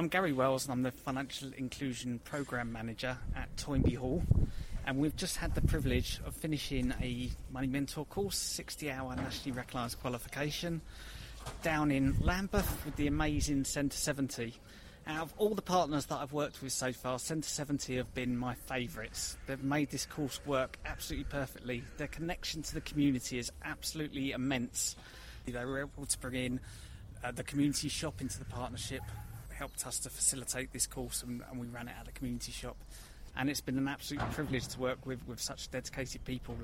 I'm Gary Wells and I'm the Financial Inclusion Programme Manager at Toynbee Hall, and we've just had the privilege of finishing a Money Mentor course, 60-hour nationally recognised qualification, down in Lambeth with the amazing Centre 70. Out of all the partners that I've worked with so far, Centre 70 have been my favourites. They've made this course work absolutely perfectly. Their connection to the community is absolutely immense. They were able to bring in the community shop into the partnership, helped us to facilitate this course, and we ran it at the community shop. And it's been an absolute privilege to work with such dedicated people.